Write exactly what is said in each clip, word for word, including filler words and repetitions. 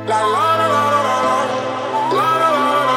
La la la la la la la. La la la la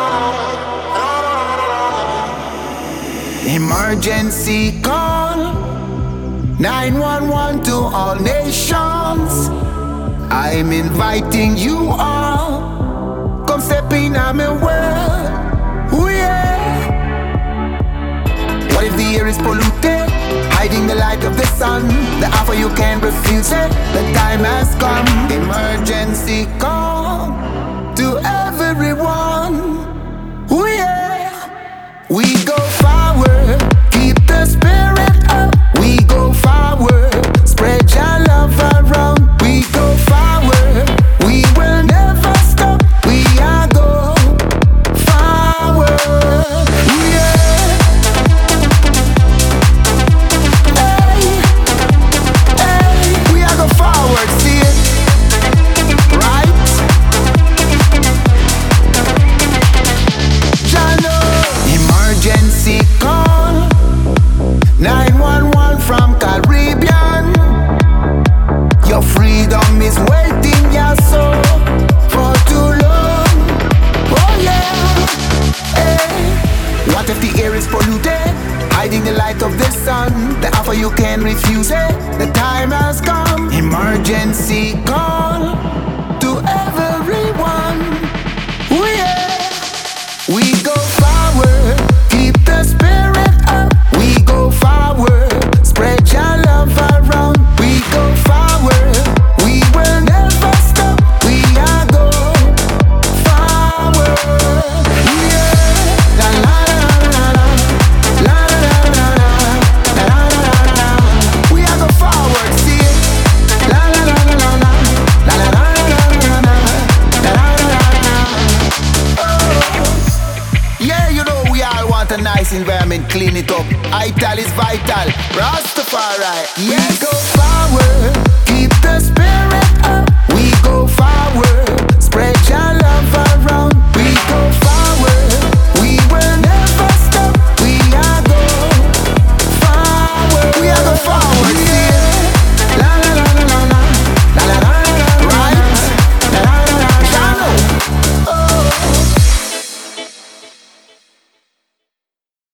la. Emergency call nine one one to all nations. I'm inviting you all. Come step in on my world. Ooh yeah. What if the air is polluted? Hiding the light of the sun. The offer you can't refuse it. The time has come. Emergency call to everyone. Ooh yeah. We go forward. Keep the spirit up. We go forward. Spread your love around. We go forward. We will never stop. We are go forward. Ooh yeah. Hey, hey. We are go forward. See it? Right? Jano. Emergency call nine one one from Caribbean. Your freedom is waiting, your soul, for too long. Oh yeah. Hey. What if the air is polluted? Hiding the light of the sun. The offer you can't refuse it. The time has come. Emergency call to everyone. Oh yeah. We go forward. Keep the spirit up. We go forward. Spread your love around. We go forward. We will never stop. We are go forward. Yeah. La la la la la. La la la la la. La la la la la. We are go forward. See it? La la la la la la. La la la la la la. La la la la la. Oh. Yeah, you know we all want a nice environment, clean it up. Ital is vital, Rastafari. Yeah, go forward, keep the spirit